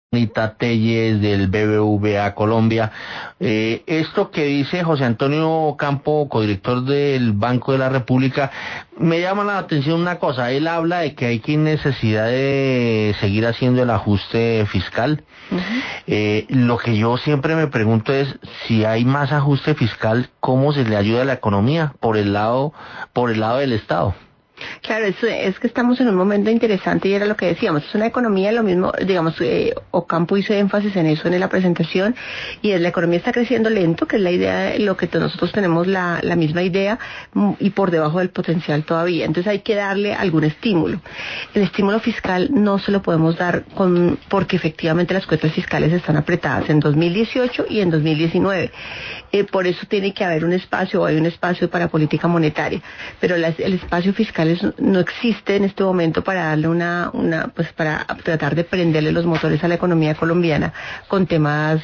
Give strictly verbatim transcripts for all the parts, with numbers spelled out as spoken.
Juanita Telles del B B V A Colombia. Eh, esto que dice José Antonio Campo, codirector del Banco de la República, me llama la atención una cosa. Él habla de que hay que necesidad de seguir haciendo el ajuste fiscal. Uh-huh. Eh, lo que yo siempre me pregunto es, si hay más ajuste fiscal, ¿cómo se le ayuda a la economía? Por el lado, por el lado del Estado. Claro, es, es que estamos en un momento interesante y era lo que decíamos, es una economía, lo mismo, digamos, eh, Ocampo hizo énfasis en eso en la presentación, y es, la economía está creciendo lento, que es la idea, lo que nosotros tenemos la, la misma idea, y por debajo del potencial todavía, entonces hay que darle algún estímulo. El estímulo fiscal no se lo podemos dar con, porque efectivamente las cuentas fiscales están apretadas en dos mil dieciocho y en dos mil diecinueve, eh, por eso tiene que haber un espacio, o hay un espacio para política monetaria, pero la, el espacio fiscal es, no existe en este momento para darle una, una, pues para tratar de prenderle los motores a la economía colombiana con temas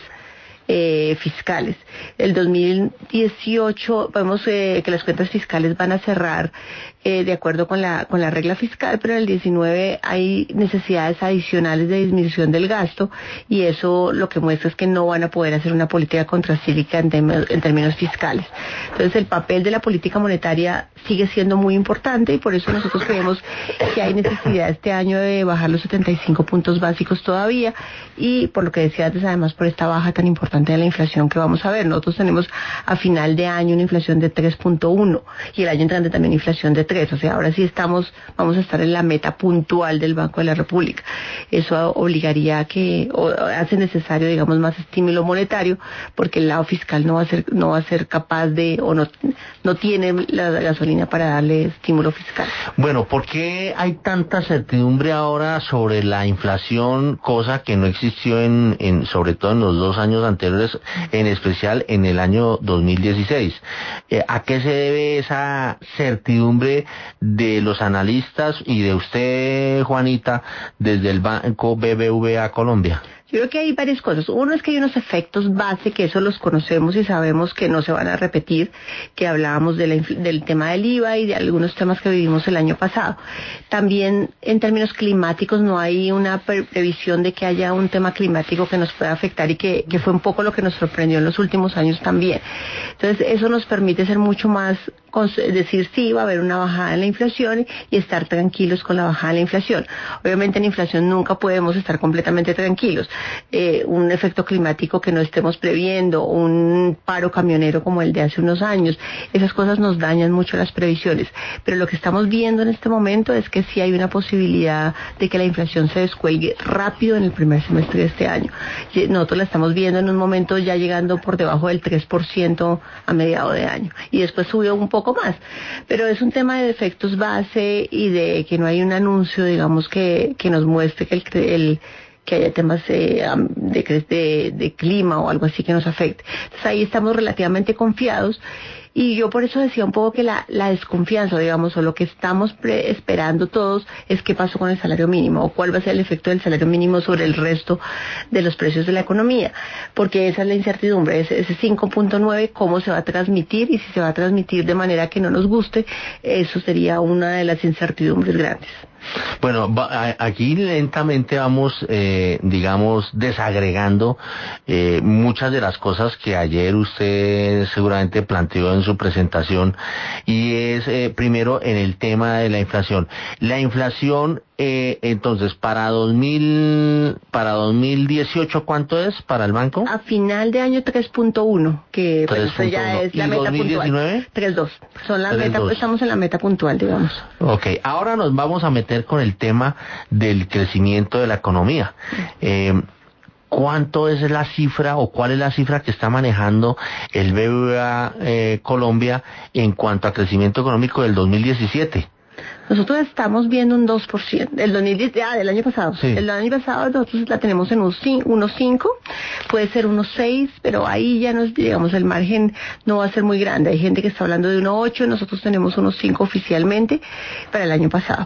eh, fiscales. El dos mil dieciocho vemos eh, que las cuentas fiscales van a cerrar eh, de acuerdo con la con la regla fiscal, pero en el diecinueve hay necesidades adicionales de disminución del gasto, y eso lo que muestra es que no van a poder hacer una política contracíclica en, tem- en términos fiscales. Entonces el papel de la política monetaria sigue siendo muy importante, y por eso nosotros creemos que hay necesidad este año de bajar los setenta y cinco puntos básicos todavía, y por lo que decía antes, además por esta baja tan importante de la inflación que vamos a ver. Nosotros tenemos a final de año una inflación de tres punto uno y el año entrante también inflación de tres. O sea, ahora sí estamos, vamos a estar en la meta puntual del Banco de la República. Eso obligaría a que, o hace necesario, digamos, más estímulo monetario, porque el lado fiscal no va a ser, no va a ser capaz de, o no, no tiene la gasolina para darle estímulo fiscal. Bueno, ¿por qué hay tanta certidumbre ahora sobre la inflación, cosa que no existió en, en sobre todo en los dos años anteriores, en especial en el año dos mil dieciséis? Eh, ¿A qué se debe esa certidumbre de los analistas y de usted, Juanita, desde el Banco B B V A Colombia? Yo creo que hay varias cosas. Uno es que hay unos efectos base que eso los conocemos y sabemos que no se van a repetir, que hablábamos de la, del tema del I V A y de algunos temas que vivimos el año pasado. También en términos climáticos no hay una pre- previsión de que haya un tema climático que nos pueda afectar, y que, que fue un poco lo que nos sorprendió en los últimos años también. Entonces eso nos permite ser mucho más, decir sí, va a haber una bajada en la inflación y estar tranquilos con la bajada en la inflación. Obviamente en inflación nunca podemos estar completamente tranquilos. Eh, un efecto climático que no estemos previendo, un paro camionero como el de hace unos años, esas cosas nos dañan mucho las previsiones, pero lo que estamos viendo en este momento es que sí hay una posibilidad de que la inflación se descuelgue rápido en el primer semestre de este año. Nosotros la estamos viendo en un momento ya llegando por debajo del tres por ciento a mediados de año, y después subió un poco más, pero es un tema de efectos base y de que no hay un anuncio, digamos, que, que nos muestre que el, el que haya temas eh, de, de, de clima o algo así que nos afecte. Entonces ahí estamos relativamente confiados, y yo por eso decía un poco que la, la desconfianza, digamos, o lo que estamos pre- esperando todos es qué pasó con el salario mínimo, o cuál va a ser el efecto del salario mínimo sobre el resto de los precios de la economía, porque esa es la incertidumbre, ese, ese cinco punto nueve, cómo se va a transmitir, y si se va a transmitir de manera que no nos guste, eso sería una de las incertidumbres grandes. Bueno, va, aquí lentamente vamos, eh, digamos, desagregando eh, muchas de las cosas que ayer usted seguramente planteó en su presentación, y es eh, primero en el tema de la inflación. La inflación, eh, entonces, para dos mil, para dos mil dieciocho, ¿cuánto es para el banco? A final de año tres punto uno, que pues, eso ya es la meta puntual. tres punto dos. Son la meta, estamos en la meta puntual, digamos. Ok, ahora nos vamos a meter con el tema del crecimiento de la economía. Eh, ¿Cuánto es la cifra, o cuál es la cifra que está manejando el B B V A eh, Colombia en cuanto a crecimiento económico del dos mil diecisiete? Nosotros estamos viendo un dos por ciento, el dos mil diez, ah, del año pasado. Sí. El año pasado nosotros la tenemos en uno punto cinco, puede ser uno punto seis, pero ahí ya nos, digamos, el margen no va a ser muy grande. Hay gente que está hablando de uno punto ocho, nosotros tenemos uno punto cinco oficialmente para el año pasado.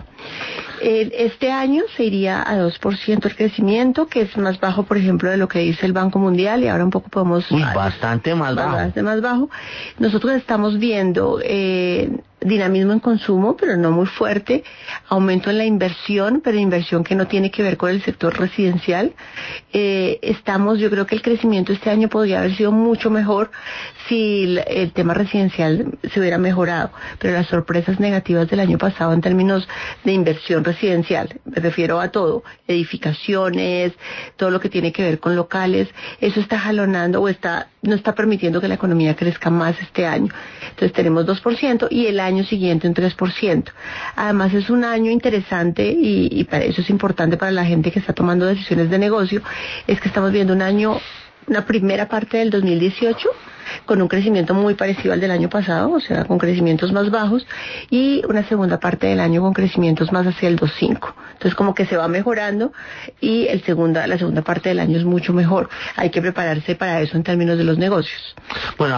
Este año se iría a dos por ciento el crecimiento, que es más bajo, por ejemplo, de lo que dice el Banco Mundial, y ahora un poco podemos... Uy, bastante más bajo. Bastante más bajo. Nosotros estamos viendo... Eh, dinamismo en consumo, pero no muy fuerte, aumento en la inversión, pero inversión que no tiene que ver con el sector residencial. Eh, estamos, yo creo que el crecimiento este año podría haber sido mucho mejor si el, el tema residencial se hubiera mejorado, pero las sorpresas negativas del año pasado en términos de inversión residencial, me refiero a todo, edificaciones, todo lo que tiene que ver con locales, eso está jalonando o está no está permitiendo que la economía crezca más este año. Entonces tenemos dos por ciento y el año siguiente un tres por ciento. Además es un año interesante y, y para eso es importante para la gente que está tomando decisiones de negocio, es que estamos viendo un año, una primera parte del dos mil dieciocho con un crecimiento muy parecido al del año pasado, o sea, con crecimientos más bajos, y una segunda parte del año con crecimientos más hacia el dos punto cinco. Entonces como que se va mejorando y el segunda, la segunda parte del año es mucho mejor. Hay que prepararse para eso en términos de los negocios. Bueno,